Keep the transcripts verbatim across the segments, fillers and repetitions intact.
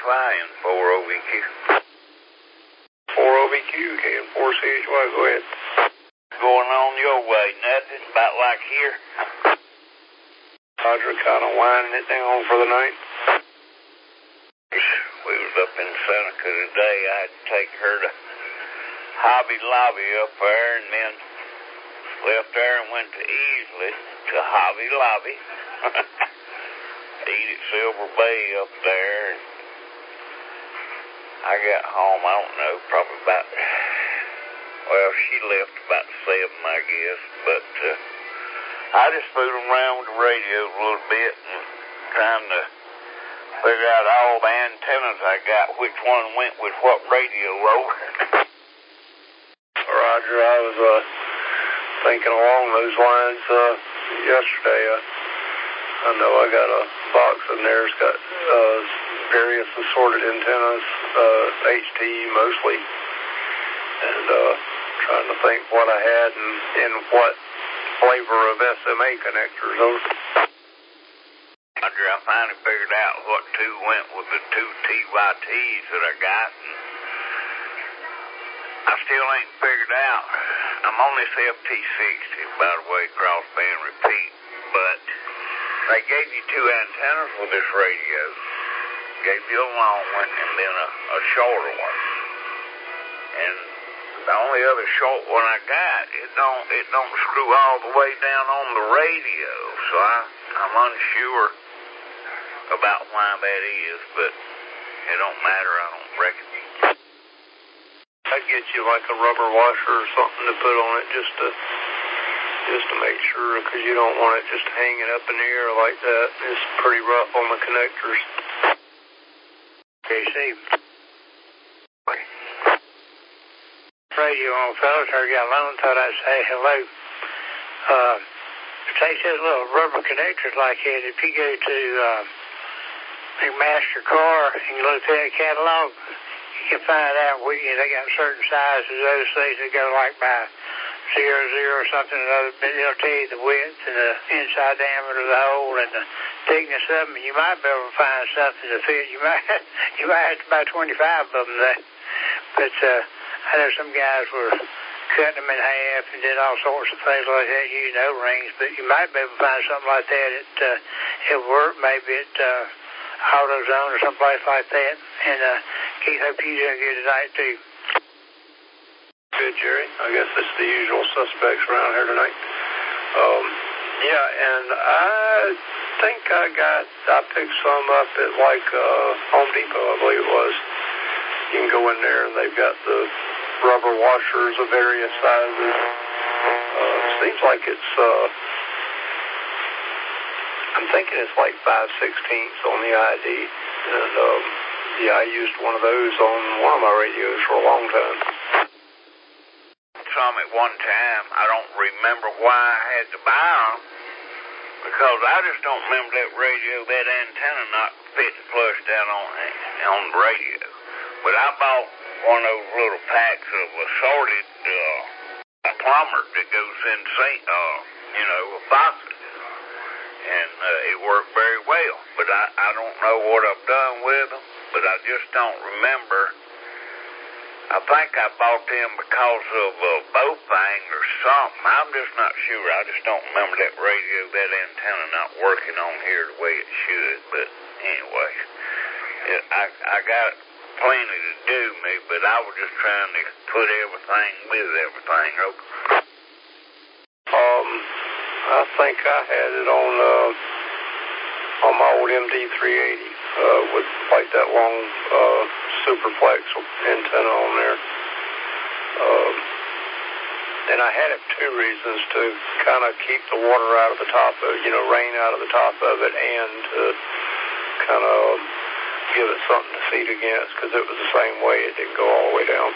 Wi-Fi and four O V Q. four O V Q, K N four C H Y, go ahead. Going on your way, nothing, about like here. Roger, kind of winding it down for the night. We was up in Seneca today. I had to take her to Hobby Lobby up there, and then left there and went to Easley to Hobby Lobby. Eat at Silver Bay up there. And I got home, I don't know, probably about, well, she left about seven, I guess, but uh, I just fooling around with the radio a little bit and trying to figure out all the antennas I got, which one went with what radio rover. Roger, I was uh, thinking along those lines uh, yesterday. Uh, I know I got a box in there. It's got uh, various assorted antennas, uh, H T mostly, and uh, trying to think what I had and, and what flavor of S M A connectors. Those. Roger, I finally figured out what two went with the two T Y Ts that I got, and I still ain't figured out. I'm on this F T sixty, by the way, crossband repeat, but they gave you two antennas with this radio. Gave you a long one and then a, a shorter one. And the only other short one I got, it don't it don't screw all the way down on the radio. So I, I'm unsure about why that is, but it don't matter, I don't reckon. I'd get you like a rubber washer or something to put on it just to just to make sure, because you don't want it just hanging up in the air like that. It's pretty rough on the connectors. Okay, Steve. Radio on, fellas. Heard you got alone. Thought I'd say hello. Uh, they says little rubber connectors like that. If you go to uh, McMaster Car and you look at that catalog, you can find out where you know, they got certain sizes. Those things that go like by zero zero or something or other, but it'll tell you the width and the inside diameter of the hole and the thickness of them. And you might be able to find something to fit. You might you might have to buy twenty-five of them there. But uh, I know some guys were cutting them in half and did all sorts of things like that using O-rings. But you might be able to find something like that at uh, at work, maybe at uh, AutoZone or someplace like that. And uh, Keith, hope you're doing good tonight too. Good, Jerry. I guess it's the usual suspects around here tonight. Um, yeah, and I think I got, I picked some up at like uh, Home Depot, I believe it was. You can go in there and they've got the rubber washers of various sizes. Uh, seems like it's, uh, I'm thinking it's like five sixteenths on the I D. And um, yeah, I used one of those on one of my radios for a long time. Some at one time. I don't remember why I had to buy them, because I just don't remember that radio, that antenna not fitting flush down on on the radio. But I bought one of those little packs of assorted uh, plumber that goes in sink, uh, you know, a faucet, and uh, it worked very well. But I, I don't know what I've done with them, but I just don't remember. I think I bought them because of a Bofang or something. I'm just not sure. I just don't remember that radio, that antenna not working on here the way it should. But anyway, it, I, I got plenty to do me, but I was just trying to put everything with everything. Okay. Um, I think I had it on uh, on my old M D three eighty uh, with like that long uh, Superflex antenna on there. Um, and I had it for two reasons: to kind of keep the water out of the top of it, you know, rain out of the top of it, and to kind of give it something to feed against, because it was the same way. It didn't go all the way down.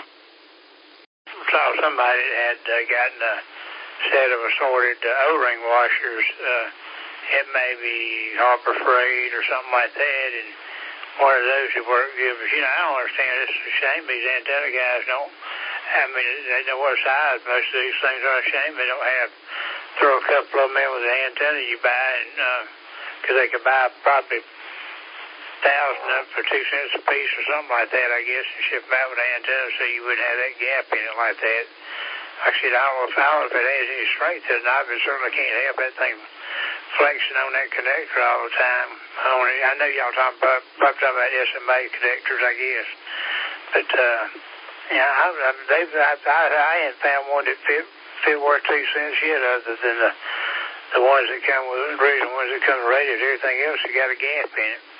Saw somebody that had uh, gotten a set of assorted uh, O-ring washers. Uh, it may be Harbor Freight or something like that, and one of those would work good. But, you know, I don't understand. It's a shame these antenna guys don't, I mean, they know what size most of these things are. A shame they don't have, throw a couple of them in with the antenna you buy, and because uh, they could buy probably thousand of them for two cents a piece or something like that, I guess, and ship them out with antennas so you wouldn't have that gap in it like that. Like I said, I don't know if, I don't know if it has any strength or not, but it certainly can't help that thing flexing on that connector all the time. I, only, I know y'all talking about, probably talking about S M A connectors, I guess. But, uh, yeah, I, I, they've, I, I, I hadn't found one that fit, fit worth two cents yet other than the, the ones that come with, the original ones that come with radios. Everything else has got a gap in it.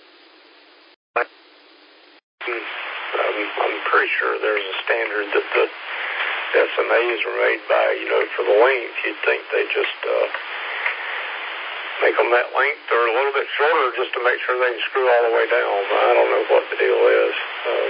Um, I'm pretty sure there's a standard that the S M As are made by, you know, for the length. You'd think they just uh, make them that length or a little bit shorter just to make sure they can screw all the way down. I don't know what the deal is. Um,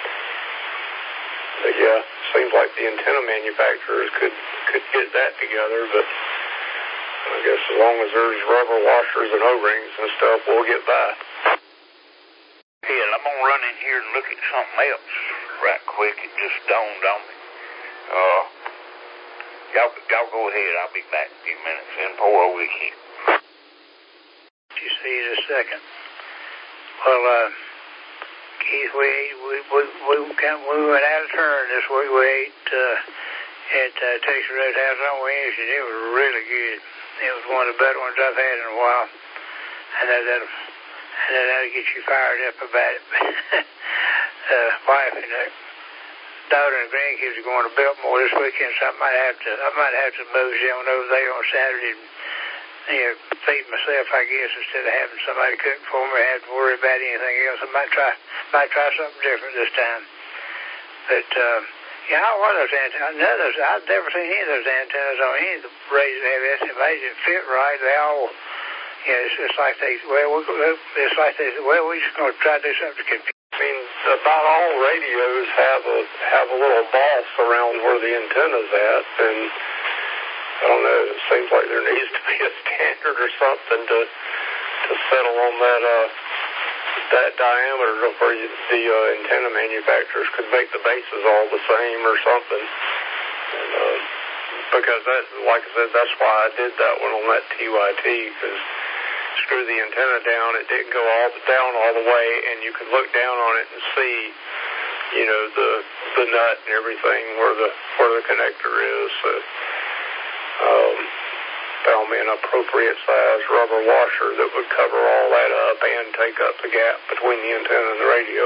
but yeah, seems like the antenna manufacturers could, could get that together, but I guess as long as there's rubber washers and O-rings and stuff, we'll get by. Hell, I'm going to run in here and look at something else right quick. It just dawned on me. Uh, y'all, y'all go ahead. I'll be back in a few minutes and pour over here. You see in a second. Well, uh, Keith, we ate, we, we, we, we went out of turn this week. We ate, uh, at, uh, Texas Roadhouse on Wednesday. It was really good. It was one of the better ones I've had in a while. I know that'll, I know that'll get you fired up about it. uh, wife and uh, daughter and grandkids are going to Biltmore this weekend, so I might have to, I might have to move down over there on Saturday and, you know, feed myself, I guess, instead of having somebody cook for me or have to worry about anything else. I might try, might try something different this time. But, uh, yeah, I don't know those antennas. None of those, I've never seen any of those antennas on any of the radios that have S M As that fit right. They all, you know, it's, it's like they, well, it's like they, well, we're just going to try to do something to confuse. I mean, about all radios have a have a little boss around where the antenna's at, and I don't know. It seems like there needs to be a standard or something to to settle on that uh, that diameter where you, the uh, antenna manufacturers could make the bases all the same or something. And, uh, because that, like I said, that's why I did that one on that T Y T, because screw the antenna down, it didn't go all the, down all the way, and you could look down on it and see, you know, the the nut and everything where the where the connector is. So, um, found me an appropriate size rubber washer that would cover all that up and take up the gap between the antenna and the radio.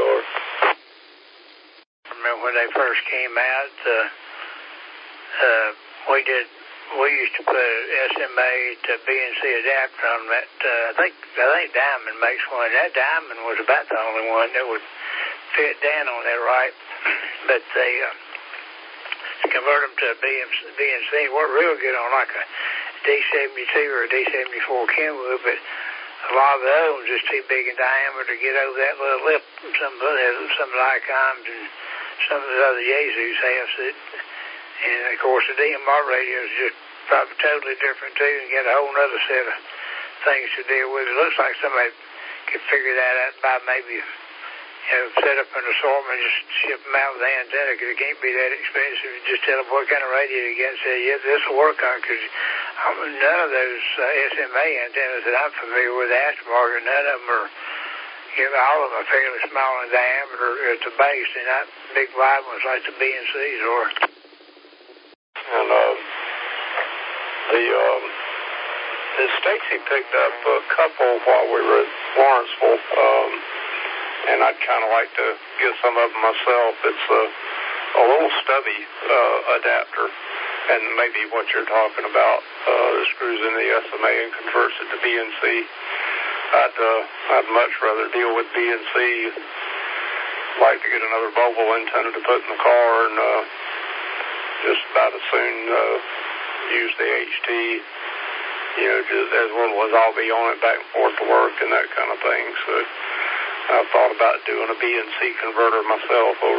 I remember when they first came out, uh, uh, we did. We used to put S M A to B N C adapter on that. Uh, I think I think Diamond makes one. That Diamond was about the only one that would fit down on that right. But they uh, convert them to a B N C. Worked real good on like a D seventy-two or a D seventy-four Kenwood, but a lot of the other ones is too big in diameter to get over that little lip. Some of the some of the Icons and some of the other Yaesus have. So it, and, of course, the D M R radio is just probably totally different, too, and get a whole other set of things to deal with. It looks like somebody could figure that out by maybe, you know, set up an assortment, just ship them out with the antenna, because it can't be that expensive. Just tell them what kind of radio you get and say, yeah, this will work on, because none of those uh, S M A antennas that I'm familiar with, the aftermarket, none of them are, you know, all of them are fairly small in diameter at the base. They're not big wide ones like the B N Cs are. And uh, the um, Stacy picked up a couple while we were at Lawrenceville, um, and I'd kind of like to get some of them myself. It's a, a little stubby uh, adapter, and maybe what you're talking about, uh, the screws in the S M A and converts it to B N C. I'd, uh, I'd much rather deal with B N C. Like to get another Volvo antenna to put in the car, and uh, just about as soon uh, use the H T, you know, just as little as I'll be on it back and forth to work and that kind of thing. So I've thought about doing a B N C converter myself over.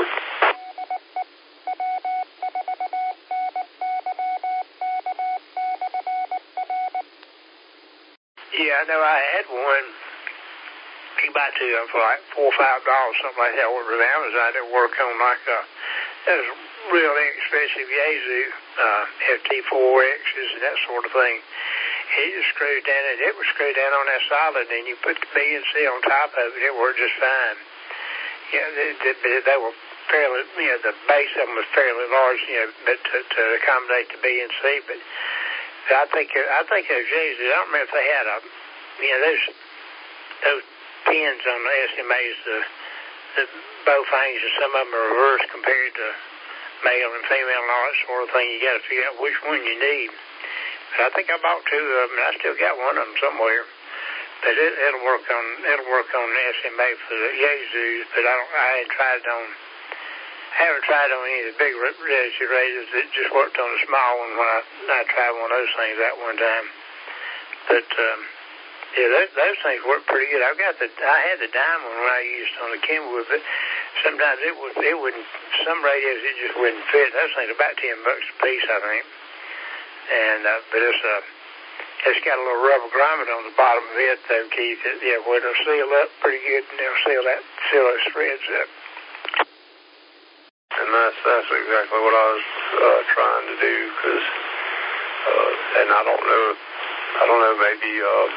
Yeah, I know I had one. You buy two of them for like four or five dollars, something like that. I ordered with Amazon. It worked on like a, that was real inexpensive Yaesu, uh, F T four X's and that sort of thing. It, it was screwed down, and it was screwed down on that solid, and you put the B and C on top of it, it worked just fine. Yeah, they, they, they were fairly, you know, the base of them was fairly large, you know, but to, to accommodate the B and C. But I think I think those J's, I don't remember if they had a, you know, those those pins on the S M As, the the bow fangs, and some of them are reversed compared to male and female and all that sort of thing. You got to figure out which one you need. But I think I bought two of them, and I still got one of them somewhere. But it, it'll work on it'll work on the S M A for the Yaesus. But I don't I ain't tried it on I haven't tried on any of the big registry radios. It just worked on the small one when I I tried one of those things that one time. But um, yeah, those, those things work pretty good. I've got the I had the diamond when I used on the Kenwood, but sometimes it would it wouldn't. Some radios it just wouldn't fit. Those things are about ten bucks a piece, I think. And uh, but it's uh it's got a little rubber grommet on the bottom of it, though, Keith. It, yeah, where it'll seal up pretty good, and it'll seal that seal those threads up. And that's that's exactly what I was uh, trying to do, because uh, and I don't know, I don't know, maybe uh,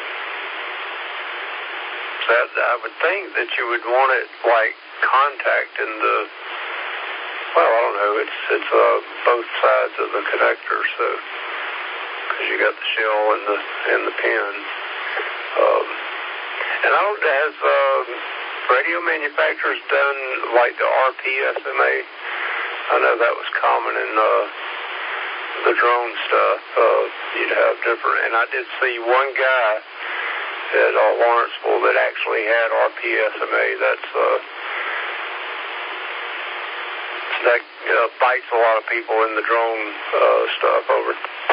that I would think that you would want it like contact in the. Well, I don't know. It's it's uh, both sides of the connector, so because you got the shell and the and the pin. Um, and I don't has uh, radio manufacturers done like the R P S M A. I know that was common in uh, the drone stuff. Uh, you'd have different, and I did see one guy at uh, Lawrenceville that actually had R P S M A. That's uh, that uh, bites a lot of people in the drone uh, stuff over.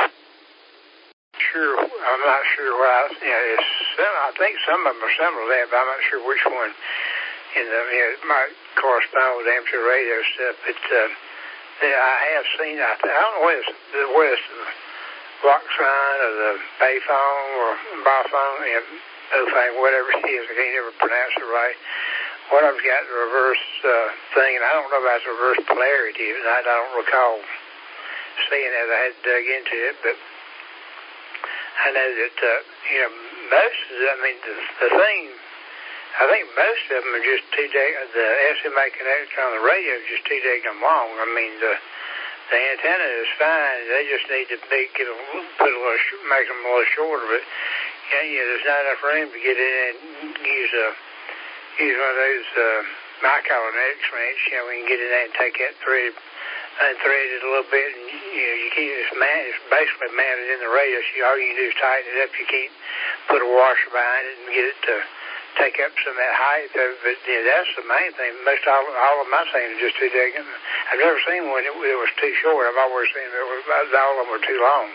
Sure, I'm not sure why. You know, it's some, I think some of them are similar to that, but I'm not sure which one. In the, you know, it might correspond with amateur radio stuff, but uh, yeah, I have seen. I, I don't know whether it's the, whether it's the Roxanne or the Bayphone or Baphone, you know, Bofang, whatever it is. I can't ever pronounce it right. One of them's got the reverse uh, thing, and I don't know about the reverse polarity. And I, I don't recall seeing that. I had to dug into it, but I know that, uh, you know, most of the, I mean, the, the thing, I think most of them are just too dag, the S M A connector on the radio is just too daggum long. I mean, the the antenna is fine. They just need to be, get a, put a little, make them a little shorter, but, you know, you know, there's not enough room to get in and use a, use one of those, uh, I call it an X-wrench, you know, we can get in there and take that thread, unthread it a little bit, and, you know, you keep it, it's, man, it's basically mounted in the radio, so all you can do is tighten it up. You can't put a washer behind it and get it to take up some of that height, but, you know, that's the main thing. Most all, all of my things are just too daggum. I've never seen one that, that was too short. I've always seen that was, all of them were too long.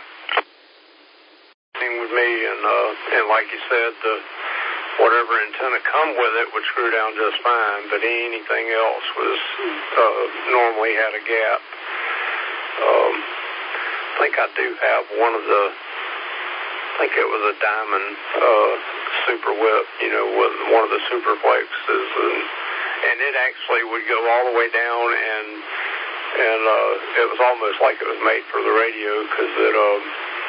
Same with me, and, uh, and like you said, the whatever antenna come with it would screw down just fine, but anything else was uh, normally had a gap. Um, I think I do have one of the, I think it was a Diamond uh, Super Whip, you know, with one of the Superplexes, and and it actually would go all the way down, and and uh, it was almost like it was made for the radio, because it um.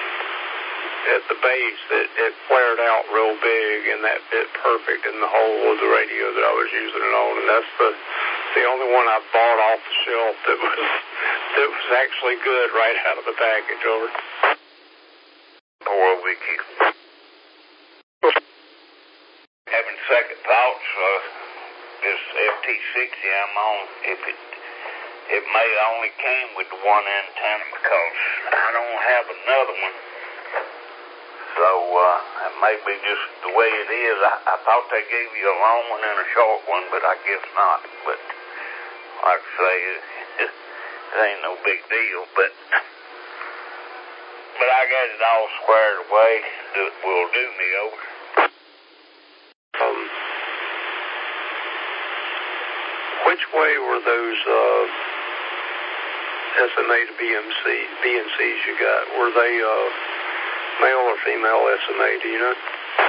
at the base, it, it flared out real big, and that fit perfect in the hole of the radio that I was using it on, and that's the the only one I bought off the shelf that was that was actually good right out of the package. Over. Poor Vicky. Having second thoughts, uh, this F T sixty I'm on, if it it may only came with the one antenna, because I don't have another one. So, uh, it may be just the way it is. I, I thought they gave you a long one and a short one, but I guess not. But, like I say, it, it, it ain't no big deal. But, but I got it all squared away that will do me over. Um, which way were those, uh, S M A to B M C, B and Cs you got? Were they, uh, male or female S M A, do you know?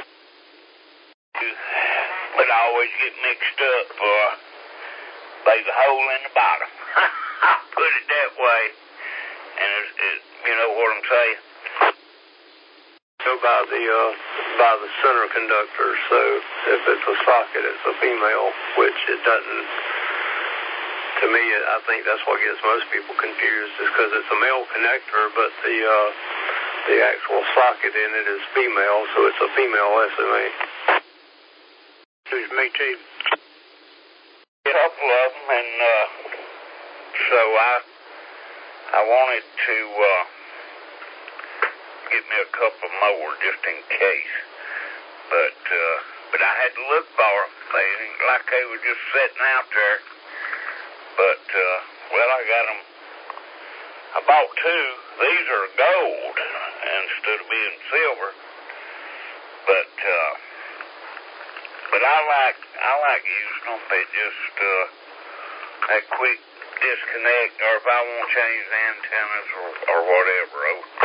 But I always get mixed up. Uh, there's a hole in the bottom. I put it that way. And it's, it, you know what I'm saying? Go by the uh, by the center conductor. So if it's a socket, it's a female, which it doesn't. To me, I think that's what gets most people confused, is because it's a male connector, but the uh, the actual socket in it is female, so it's a female S M A. Who's me too? A couple of them, and uh, so I I wanted to uh, get me a couple more just in case, but uh, but I had to look for them. They ain't like they were just sitting out there. But uh, well, I got them. I bought two. These are gold instead of being silver. But uh, but I like I like using them. They just uh, that quick disconnect, or if I want to change the antennas or, or whatever.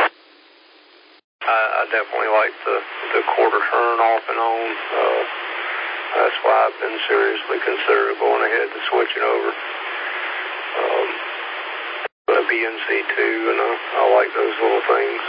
I, I definitely like the the quarter turn off and on. Uh, that's why I've been seriously considering going ahead and switching over. Um, a B N C too, and I, I like those little things.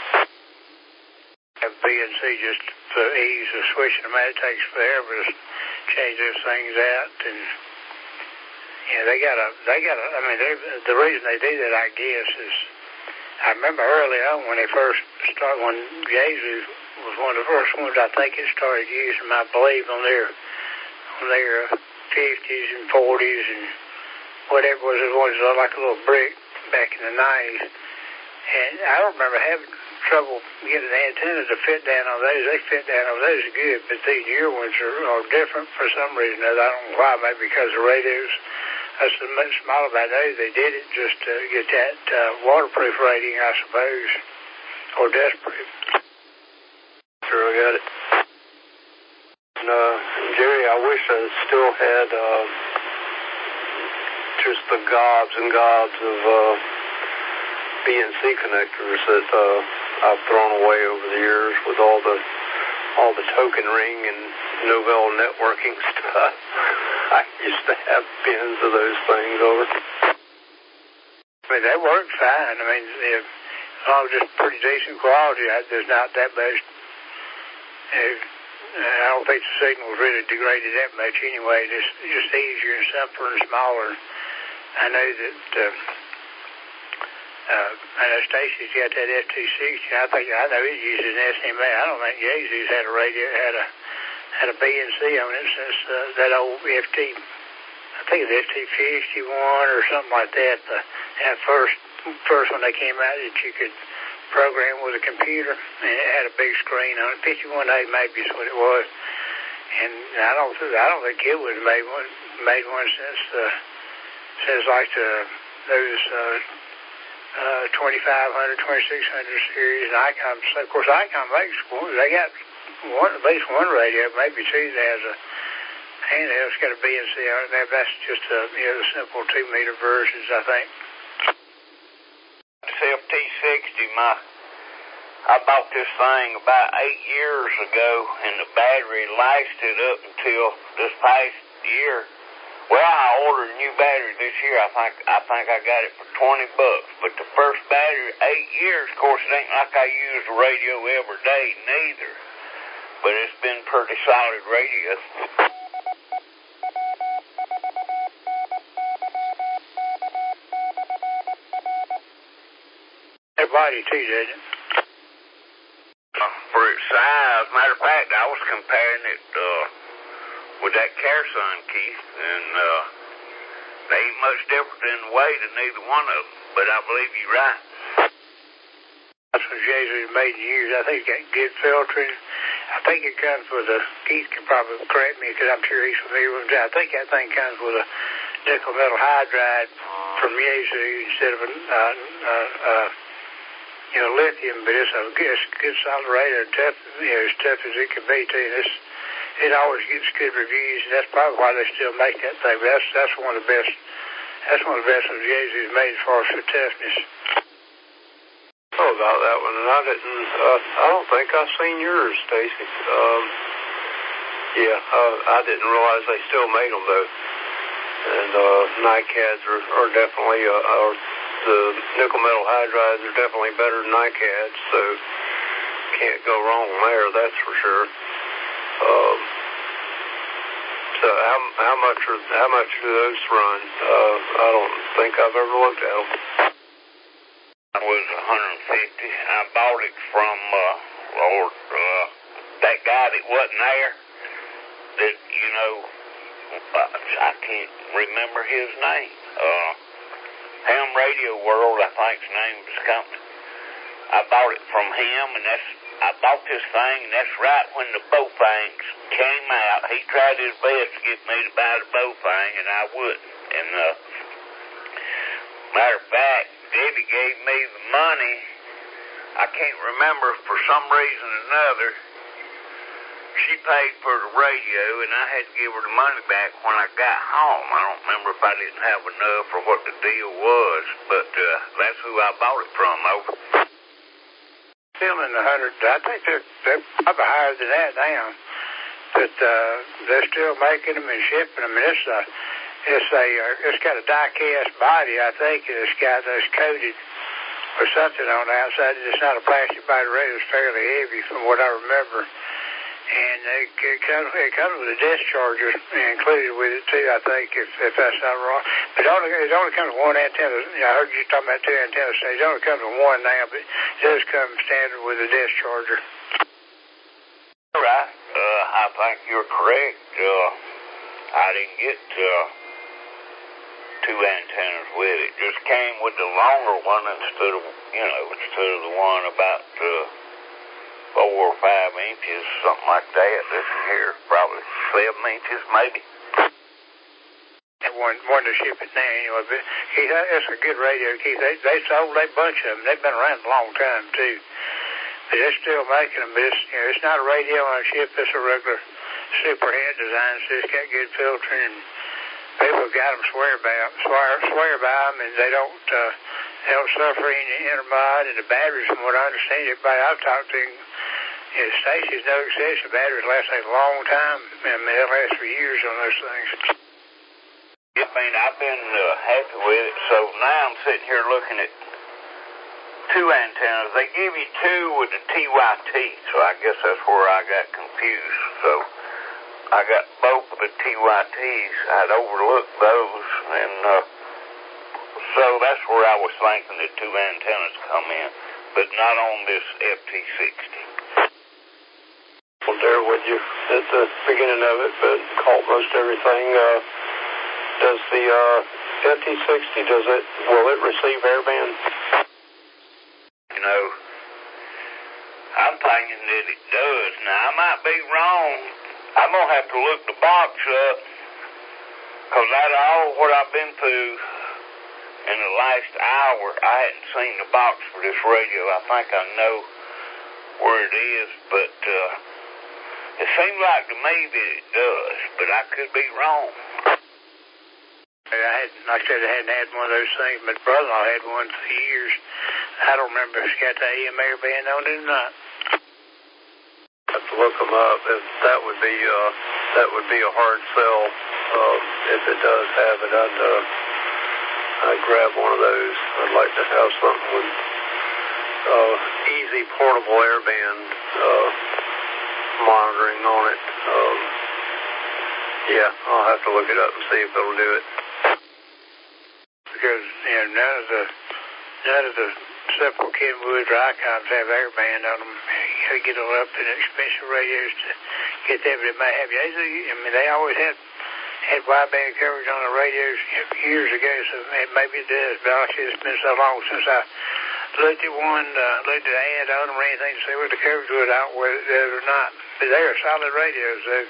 Have B N C just for ease of switching them out. It takes forever to change those things out, and yeah, they got a, they got a. I mean, the reason they do that, I guess, is I remember early on when they first started, when Jesus was one of the first ones I think it started using them, I believe, on their on their fifties and forties and whatever was it was like a little brick back in the nineties. And I don't remember having trouble getting the antennas to fit down on those. They fit down on those good, but these newer ones are, are different for some reason. I don't know why, maybe because the radios are so much smaller by those. They did it just to get that uh, waterproof rating, I suppose, or dustproof. Sure, I got it. And, uh, Jerry, I wish I still had uh, just the gobs and gobs of uh, B N C connectors that uh, I've thrown away over the years with all the all the token ring and Novell networking stuff. I used to have bins of those things over. I mean, they work fine. I mean, they're all just pretty decent quality. There's not that much. I don't think the signal's really degraded that much anyway. Just just easier and simpler and smaller. I know that uh, uh, I know Stacy's got that F two sixty. I think I know it uses an S M A. I don't think Jesus had a radio had a had a B N C on it since uh, that old F T. I think it's F T fifty-one or something like that. The that first first one they came out that you could program with a computer, and it had a big screen on it. fifty-one A maybe is what it was. And I don't I don't think it was made one made one since uh, since like the those uh, uh, twenty-five hundred, twenty-six hundred series. And Icom, so of course Icom makes one. They got one at least one radio, maybe two that has a handheld. It's got a B N C on it. That's just a you know the simple two meter versions, I think. F T sixty, my I bought this thing about eight years ago, and the battery lasted up until this past year. Well, I ordered a new battery this year. I think I think I got it for twenty bucks. But the first battery, eight years. Of course, it ain't like I use the radio every day, neither. But it's been pretty solid radio. Body too, doesn't it? Uh, for its size. Matter of fact, I was comparing it uh, with that Carson, Keith, and uh, they ain't much different in weight in neither one of them. But I believe you're right. That's what Jesus made in years. I think it got good filtering. I think it comes with a. Keith can probably correct me because I'm sure he's familiar with it. I think that thing comes with a nickel metal hydride from Yaesu instead of a. Uh, uh, uh, You know, lithium, but it's a good, good solid radio, tough, you know, as tough as it can be, too. And it's, it always gets good reviews, and that's probably why they still make that thing. But that's that's one of the best. That's one of the best ones Jesus made as far as for toughness. Oh, about that one, and I didn't. Uh, I don't think I've seen yours, Stacy. Um, yeah, uh, I didn't realize they still made them though. And uh, NiCads are, are definitely uh, are. The nickel metal hydrides are definitely better than NiCads, so can't go wrong there, that's for sure. Um, so how how much are, how much do those run? Uh, I don't think I've ever looked at them. It was one hundred fifty. I bought it from uh, Lord uh, that guy that wasn't there. That you know, uh, I can't remember his name. Uh, Ham Radio World, I think's the name of his company. I bought it from him, and that's I bought this thing, and that's right when the Bowfangs came out. He tried his best to get me to buy the Bowfang, and I wouldn't. And uh, matter of fact, Debbie gave me the money. I can't remember, for some reason or another, she paid for the radio, and I had to give her the money back when I got home. I don't remember if I didn't have enough or what the deal was, but uh, that's who I bought it from, over. Still in the hundred. I think they're, they're probably higher than that now. But uh, they're still making them and shipping them. And it's a, it's a, uh, it's got a die-cast body, I think, and it's got it's coated or something on the outside. It's not a plastic body radio. It's fairly heavy, from what I remember. And it, it comes it comes with a discharger included with it too, I think, if if that's not wrong. But it only it only comes with one antenna. You know, I heard you talking about two antenna stations. It only comes with one now, but it does come standard with a discharger. Right. Uh, I think you're correct. Uh, I didn't get uh, two antennas with it. It just came with the longer one instead of you know instead of the one about. Uh, Four or five inches, something like that. This here, probably seven inches, maybe. They wanted, wanted to ship it now anyway, but Keith, that's a good radio, Keith. They, they sold a bunch of them. They've been around a long time, too. But they're still making them, but it's, you know, it's not a radio on a ship. It's a regular superhead design, so it's got good filtering, and people got them swear by, swear, swear by them, and they don't, uh, they don't suffer any intermod, and the batteries, from what I understand, everybody I've talked to, you know, Stacy's no exception. Batteries last a long time. I mean, they'll last for years on those things. I mean, I've been uh, happy with it. So now I'm sitting here looking at two antennas. They give you two with the T Y T, so I guess that's where I got confused. So I got both of the T Y Ts. I'd overlooked those, and uh, so that's where I was thinking the two antennas come in, but not on this F T sixty. There with you at the beginning of it, but caught most everything. Uh, does the uh, F T sixty, does it, will it receive airband? You know, I'm thinking that it does. Now, I might be wrong. I'm going to have to look the box up, because out of all what I've been through in the last hour, I hadn't seen the box for this radio. I think I know where it is, but uh, it seems like to me that it does, but I could be wrong. I had, like I said, I hadn't had one of those things. My brother-in-law had one for years. I don't remember if it's got the A M airband on it or not. I have to look them up. If that would be uh, that would be a hard sell. Uh, if it does have it, I'd uh, I'd grab one of those. I'd like to have something with uh, easy portable airband uh, monitoring on it. Um, yeah, I'll have to look it up and see if it'll do it. Because you know none of the none of the simple Kenwoods or Icons have airband on them. You got to get them up in expensive radios to get them. But it may have. I mean, they always had had wideband coverage on the radios years ago, so maybe it does. But actually, it's been so long since I looked at one, uh, looked at an ad on them or anything to see what the coverage was. I don't know whether it does or not. But they are solid radios, though.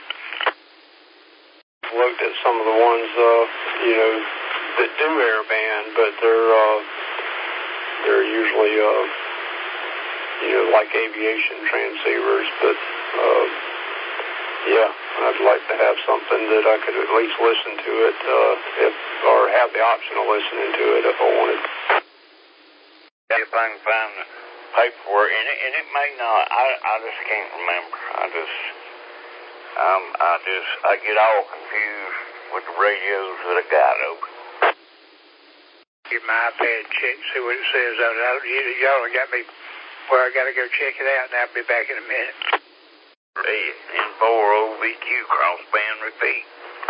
Looked at some of the ones, uh, you know, that do airband, but they're uh, they're usually, uh, you know, like aviation transceivers. But uh, yeah, I'd like to have something that I could at least listen to it, uh, if or have the option of listening to it if I wanted. If I can find the paperwork, and it, and it may not. I I just can't remember. I just. Um, I just, I get all confused with the radios that I got open. Get my iPad and check and see what it says on it. Y'all got me Well, I got to go check it out, and I'll be back in a minute. N four O V Q crossband repeat.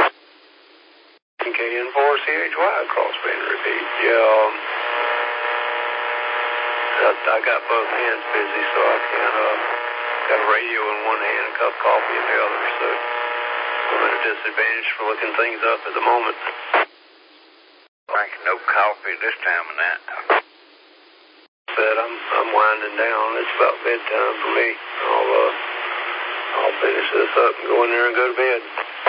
K N four C H Y crossband repeat. Yeah, um, I, I got both hands busy, so I can't, uh, got a radio in one hand and a cup of coffee in the other, so I'm at a disadvantage for looking things up at the moment. Drinking no coffee this time of night. Said I'm, I'm winding down. It's about bedtime for me. I'll, uh, I'll finish this up and go in there and go to bed.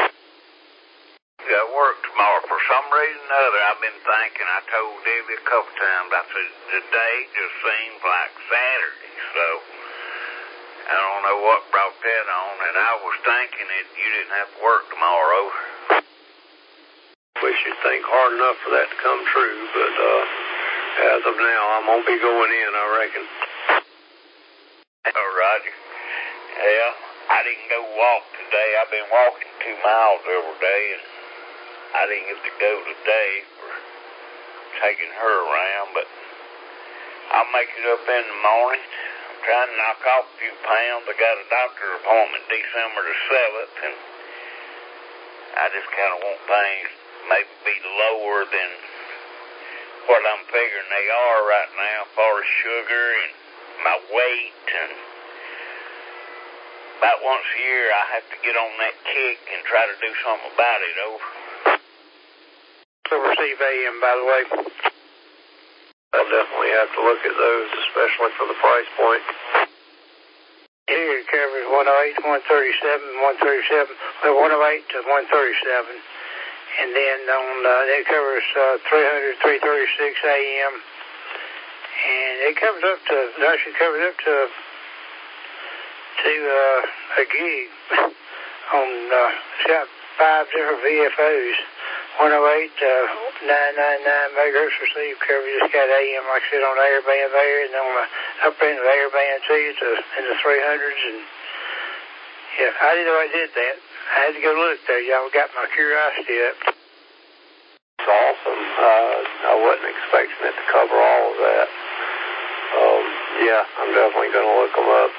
Got work tomorrow. For some reason or other, I've been thinking, I told Debbie a couple times, I said, the day just seems like Saturday, so I don't know what brought that on, and I was thinking that you didn't have to work tomorrow. Wish you'd think hard enough for that to come true, but, uh, as of now, I'm gonna be going in, I reckon. Oh, Roger. Yeah, I didn't go walk today. I've been walking two miles every day, and I didn't get to go today for taking her around, but I'll make it up in the morning. I'm trying to knock off a few pounds. I got a doctor appointment December the seventh, and I just kind of want things maybe be lower than what I'm figuring they are right now as far as sugar and my weight, and about once a year I have to get on that kick and try to do something about it. Over. Receive A M, by the way. I'll definitely have to look at those, especially for the price point. Here it covers one oh eight to one thirty-seven, one thirty-seven, well, one oh eight to one thirty-seven. And then on, uh, it covers uh, three hundred, three thirty-six A M. And it covers up to, it actually covers up to, to uh, a gig on, uh, it's got five different V F Os. one oh eight, uh, nine ninety-nine megahertz receive coverage. It's got A M, like I said, on the airband there, and on the upper end of the airband too, it's a, in the three hundreds. And yeah, I didn't know I did that. I had to go look there. Y'all got my curiosity up. It's awesome. Uh, I wasn't expecting it to cover all of that. Um, yeah, I'm definitely going to look them up.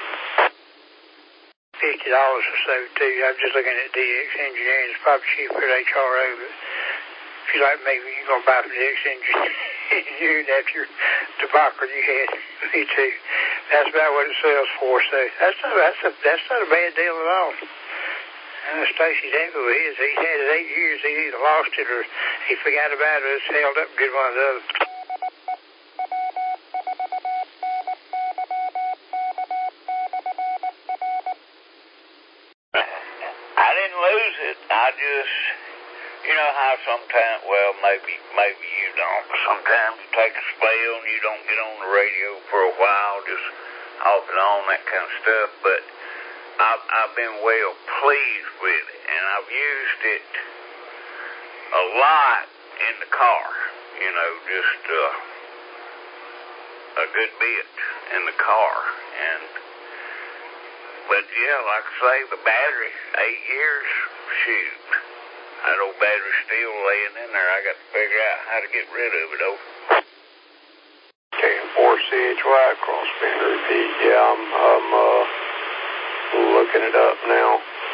fifty dollars or so, too. I'm just looking at D X Engineering. It's probably cheaper at H R O, but if you like, maybe you're going to buy from D X Engineering after your debacle you had. Me too. That's about what it sells for, so that's not, that's a, that's not a bad deal at all. Uh, Stacy's happy with his. He's had it eight years. He either lost it or he forgot about it. It's held up good, one or the other. I didn't lose it. I just, you know how sometimes, well, maybe maybe you don't. Sometimes you take a spell and you don't get on the radio for a while, just off and on, that kind of stuff. But I've, I've been well pleased with it, and I've used it a lot in the car, you know, just uh, a good bit in the car. And but yeah, like I say, the battery, eight years, shoot, that old battery's still laying in there. I got to figure out how to get rid of it, though. K N four C H Y crossband repeat. Yeah, I'm, I'm uh, looking it up now.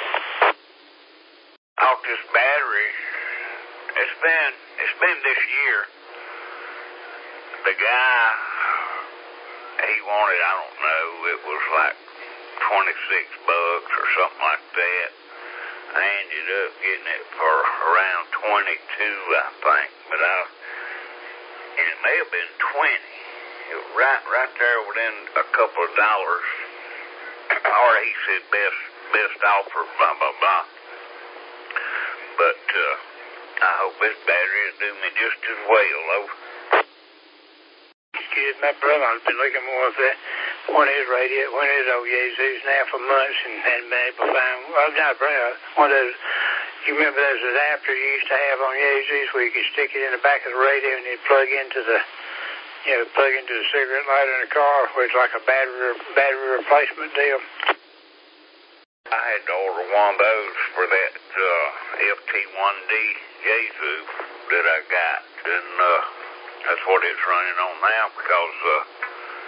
Off this battery, it's been, it's been this year. The guy, he wanted, I don't know, it was like twenty-six bucks or something like that. I ended up getting it for around twenty-two, I think, but I, and it may have been twenty. It was right, right there within a couple of dollars. Or he said best, best offer, blah, blah, blah. But, uh, I hope this battery will do me just as well, though. Excuse my brother, I've been looking more at that. One of his radio, one of his old Jesus now for months and hadn't been able to find, well, not brother, one of those, you remember those adapters you used to have on Jesus where you could stick it in the back of the radio and it'd plug into the, you know, plug into the cigarette lighter in the car where it's like a battery, battery replacement deal. I had to order one of those for that uh, F T one D Jesus that I got, and uh, that's what it's running on now because uh,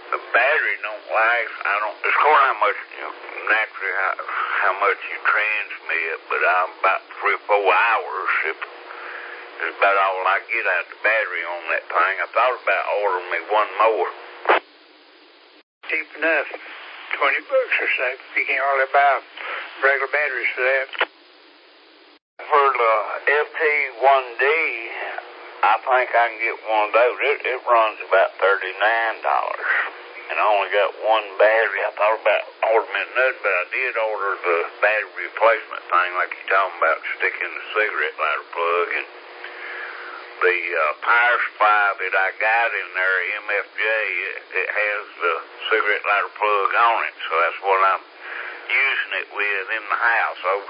the battery don't last. I don't, it's according how much, you know, naturally how, how much you transmit, but I'm about three or four hours. It, it's about all I get out of the battery on that thing. I thought about ordering me one more. Cheap enough. twenty bucks or so. You can hardly buy regular batteries for that. For the F T one D, I think I can get one of those. It, it runs about thirty-nine dollars. And I only got one battery. I thought about ordering another, but I did order the battery replacement thing like you're talking about, sticking the cigarette lighter plug. And the uh, power supply that I got in there, M F J, it, it has the cigarette lighter plug on it. So that's what I'm using it with in the house. So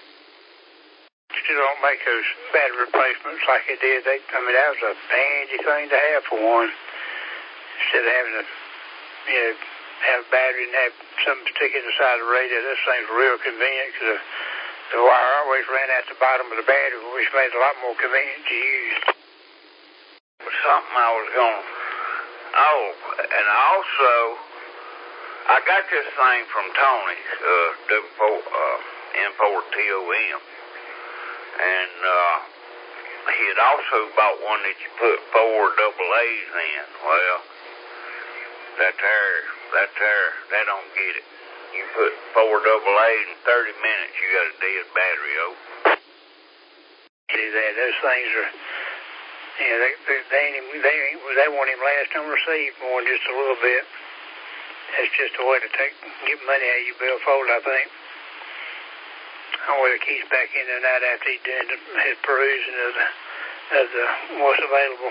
still don't make those battery replacements like they did. They, I mean, that was a handy thing to have for one. Instead of having to, you know, have a battery and have something sticking inside the radio, this thing's real convenient because the, the wire always ran out the bottom of the battery, which made it a lot more convenient to use. Something I was going to, oh, and also, I got this thing from Tony, uh, W four, uh, N four T O M. And uh, he had also bought one that you put four double A's in. Well, that there, that there, they don't get it. You put four double A's in thirty minutes, you got a dead battery, oh. See that? Those things are, yeah, they, they, they, ain't, they, ain't, they won't even last on receive more than just a little bit. That's just a way to take, get money out of your billfold, I think. I'll wear the keys back in the night after he's doing his perusing of the, of the what's available.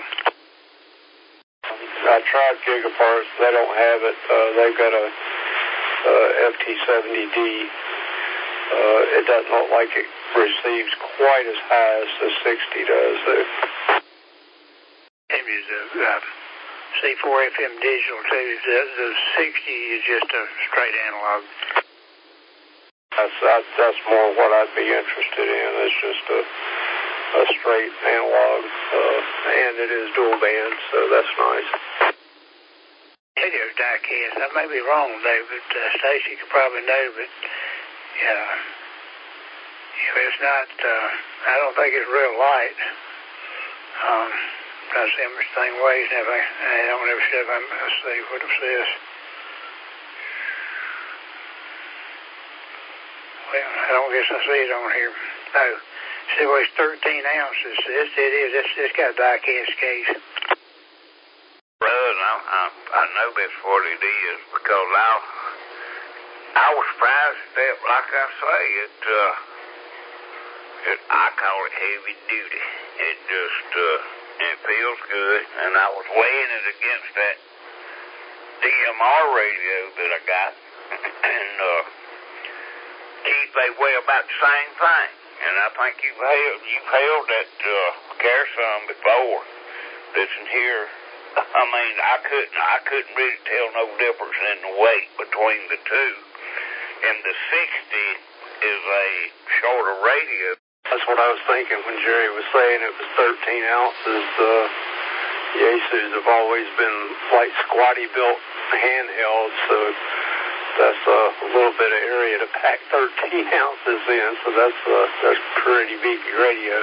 I tried Gigaparts. They don't have it. Uh, they've got a uh, F T seventy D. Uh, it doesn't look like it receives quite as high as the sixty does. Though. It is a uh, C four F M digital too. The, the sixty is just a straight analog. That's, that, that's more what I'd be interested in. It's just a, a straight analog, uh, and it is dual band, so that's nice. Radio's diecast. I may be wrong, David. Uh, Stacy could probably know, but yeah, if it's not, uh, I don't think it's real light. Um, trying to see how much thing weighs and everything. I don't ever see if I'm, let's see what it says. Well, I don't guess I see it on here. Oh, see, it weighs thirteen ounces. This it is. It's, it's got a die-cast case. Well, I, I, I know that's what it is because I, I was surprised at that. Like I say, it, uh, it, I call it heavy duty. It just, uh, it feels good. And I was weighing it against that D M R radio that I got. and, uh, Keith, they weigh about the same thing. And I think you've held, you've held that, uh, Garrison before that's in here. I mean, I couldn't, I couldn't really tell no difference in the weight between the two. And the sixty is a shorter radio. That's what I was thinking when Jerry was saying it was thirteen ounces. Uh, the Yaesus have always been like squatty built handhelds, so that's uh, a little bit of area to pack thirteen ounces in. So that's uh, that's pretty beefy radio.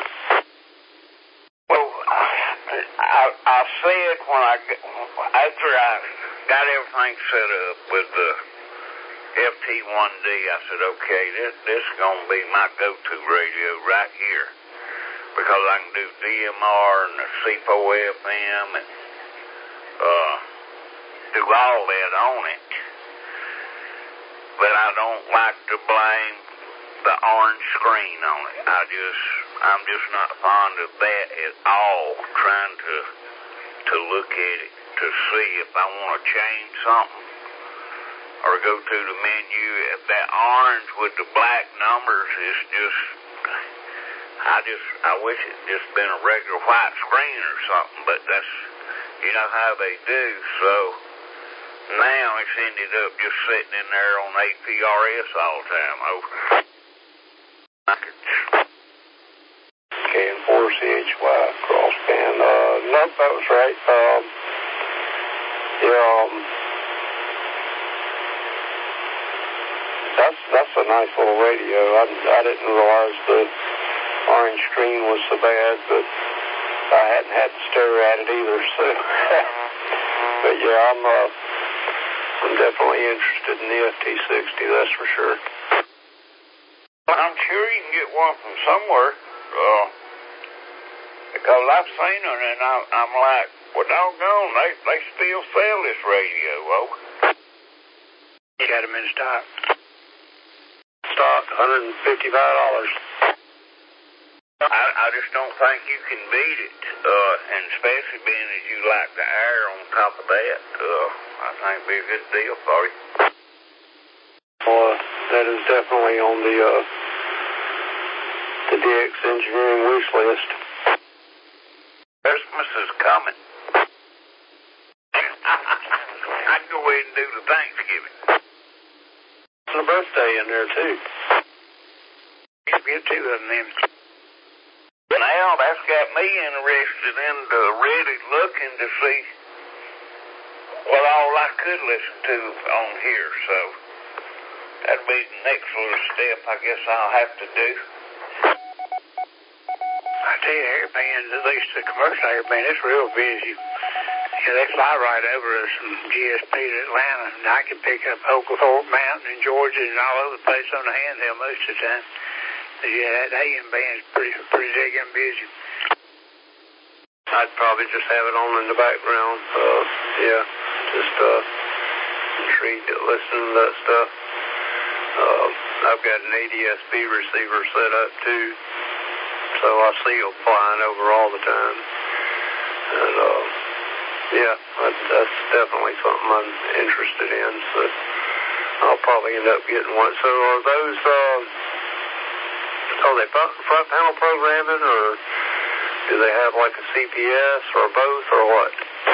Well, I, I said when I after I got everything set up with the F T one D, I said, okay, this this is gonna be my go-to radio right here because I can do D M R and the C four F M and uh, do all that on it. But I don't like to blame the orange screen on it. I just, I'm just not fond of that at all, trying to to look at it to see if I want to change something or go to the menu. If that orange with the black numbers is just, I just, I wish it just been a regular white screen or something, but that's, you know how they do, so now it's ended up just sitting in there on A P R S all the time. Over. K and four C H Y crossband. Uh, no, that was right. Um, yeah, um, that's a nice little radio. I, I didn't realize the orange screen was so bad, but I hadn't had to stare at it either. So, but yeah, I'm uh, I'm definitely interested in the F T sixty. That's for sure. I'm sure you can get one from somewhere, uh, because I've seen them, and I'm, I'm like, well, doggone, they they still sell this radio. Oh, You got them in stock. Stock, one hundred fifty-five dollars. I, I just don't think you can beat it, uh, and especially being as you like the air on top of that, uh, I think it'd be a good deal for you. Well, uh, that is definitely on the uh, the D X Engineering wish list. Christmas is coming. I'd go ahead and do the Thanksgiving. And a birthday in there too. You get two of them then. Now, that's got me interested in the really looking to see what all I could listen to on here, so that'd be the next little step I guess I'll have to do. I tell you, airbands, at least the commercial airband, it's real busy. Yeah, they fly right over us from G S P to Atlanta, and I can pick up Oglethorpe Mountain in Georgia and all over the place on the handheld most of the time. Yeah, that A M band's pretty, pretty daggone busy. I'd probably just have it on in the background. Uh, yeah, just uh, intrigued at listening to that stuff. Uh, I've got an A D S B receiver set up too, so I see them flying over all the time. And uh, yeah, that, that's definitely something I'm interested in. So I'll probably end up getting one. So are those? Uh, Are they front panel programming, or do they have like a C P S, or both, or what?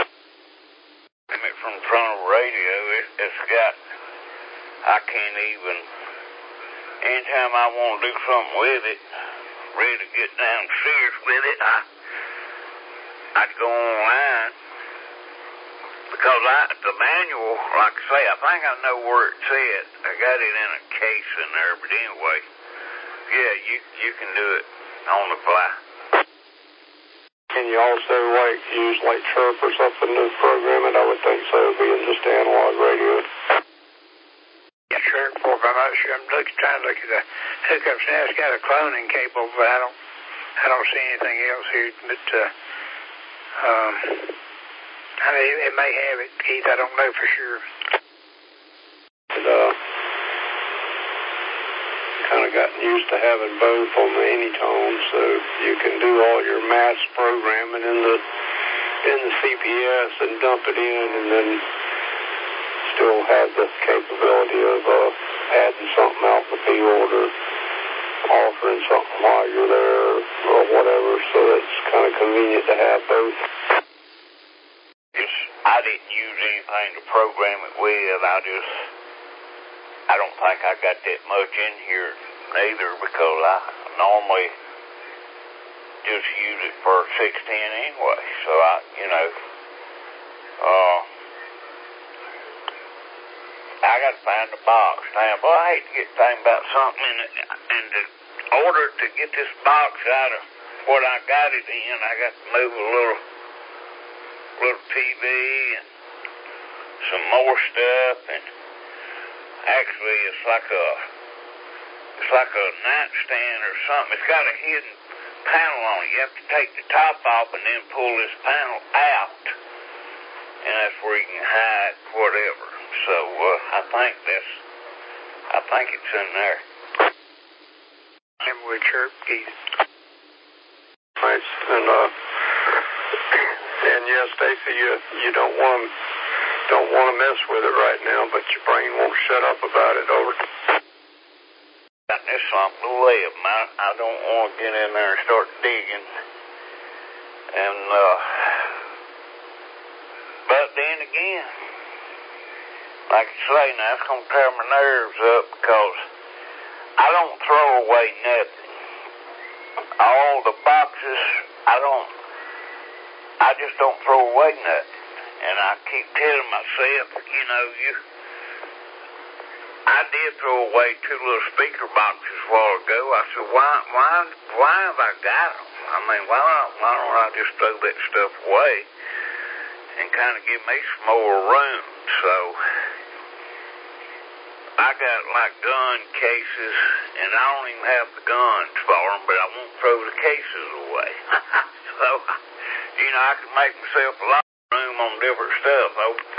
From front of radio, it, it's got, I can't even, anytime I want to do something with it, ready to get down serious with it, I, I'd go online, because I, the manual, like I say, I think I know where it's at. I got it in a case in there, but anyway. Yeah, you you can do it on the fly. Can you also like use like chirp or something to program it? I would think so, being just analog radio. Yeah, chirp. Or if I'm not sure, I'm look, trying to look at the hookups now. It's got a cloning cable, but I don't I don't see anything else here. But uh, um, I mean, it, it may have it, Keith. I don't know for sure. And, uh, kind of gotten used to having both on the Anytone, so you can do all your mass programming in the in the C P S and dump it in, and then still have the capability of uh, adding something out in the field or offering something while you're there or whatever. So it's kind of convenient to have both. Just, I didn't use anything to program it with. I just. I don't think I got that much in here neither, because I normally just use it for six ten anyway. So I, you know, uh, I got to find the box now. Boy, I hate to get thinking about something in it, and to order to get this box out of what I got it in, I got to move a little, little T V and some more stuff and. Actually, it's like a, it's like a nightstand or something. It's got a hidden panel on it. You have to take the top off and then pull this panel out, and that's where you can hide whatever. So uh, I think that's, I think it's in there. Remember with chirp, Keith. Nice. And uh, and yeah, Stacy, you you don't want to. Don't want to mess with it right now, but your brain won't shut up about it. Over. Got this something to live, man. I don't want to get in there and start digging. And uh, but then again, like I say, now it's gonna tear my nerves up, because I don't throw away nothing. All the boxes, I don't. I just don't throw away nothing. And I keep telling myself, you know, you, I I did throw away two little speaker boxes a while ago. I said, why, why, why have I got them? I mean, why don't, why don't I just throw that stuff away and kind of give me some more room? So I got like gun cases, and I don't even have the guns for them, but I won't throw the cases away. So, you know, I can make myself a lot of room on different stuff.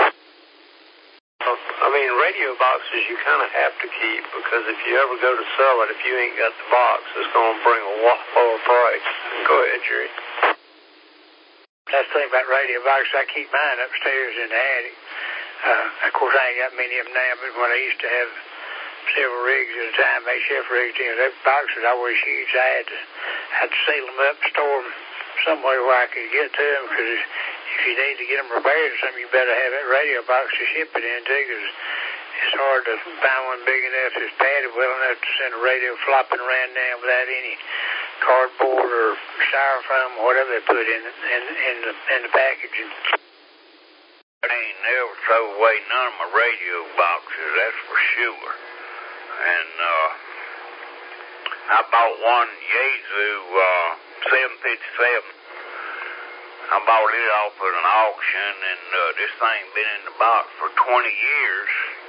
I mean, radio boxes you kind of have to keep, because if you ever go to sell it, if you ain't got the box, it's going to bring a lot lower price. Go ahead, Jerry. That's the thing about radio boxes. I keep mine upstairs in the attic. Uh, of course, I ain't got many of them now, but when I used to have several rigs at a time, makeshift rigs, you know, those boxes I always used, I had to, had to seal them up, store them somewhere where I could get to them, because if you need to get them repaired or something, you better have that radio box to ship it into, because it's hard to find one big enough that's padded well enough to send a radio flopping around down without any cardboard or styrofoam or whatever they put in in, in the in the packaging. I ain't never throw away none of my radio boxes, that's for sure. And uh, I bought one Yaesu uh, seven fifty-seven. I bought it off at an auction, and uh, this thing been in the box for twenty years.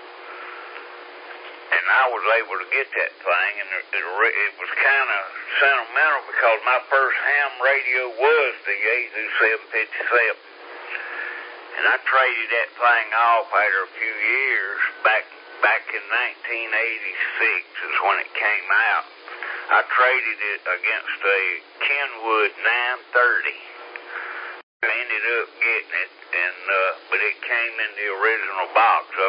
And I was able to get that thing, and it, it, it was kind of sentimental because my first ham radio was the Yaesu seven fifty-seven. And I traded that thing off after a few years. Back back in nineteen eighty-six is when it came out. I traded it against a Kenwood nine thirty. I ended up getting it, and uh, but it came in the original box. So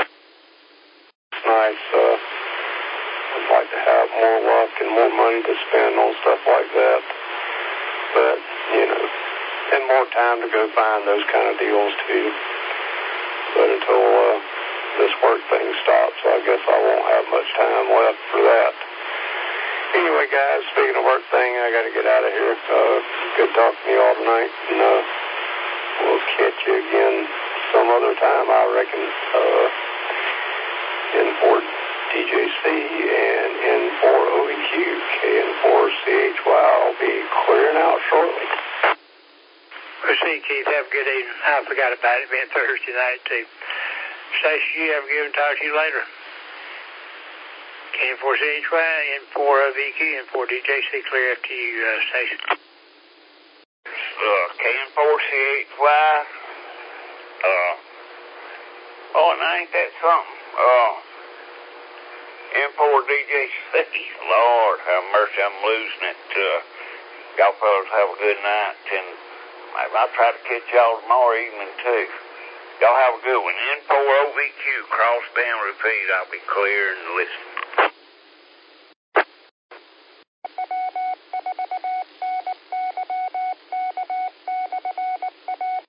nice. Uh, I'd like to have more luck and more money to spend on stuff like that, but you know, and more time to go find those kind of deals too. But until uh, this work thing stops, I guess I won't have much time left for that. Anyway, guys, speaking of work thing, I got to get out of here. Uh, good talking to you all tonight, and uh, we'll catch you again some other time, I reckon, uh, in for D J C and in for O E Q, K N four C H Y. I'll be clearing out shortly. Well, see, Keith, have a good evening. I forgot about it being Thursday night, too. Stacey, you have a good one. Talk to you later. K N four C H Y, N four O V Q, and four D J C, clear up to you, uh, Stacey. Uh, K N four C H Y, uh, oh, and ain't that something? Uh, N four D J C, Lord have mercy, I'm losing it. Uh, y'all fellas have a good night, and maybe I'll try to catch y'all tomorrow evening, too. Y'all have a good one. N four O V Q, cross down, repeat, I'll be clear and listening.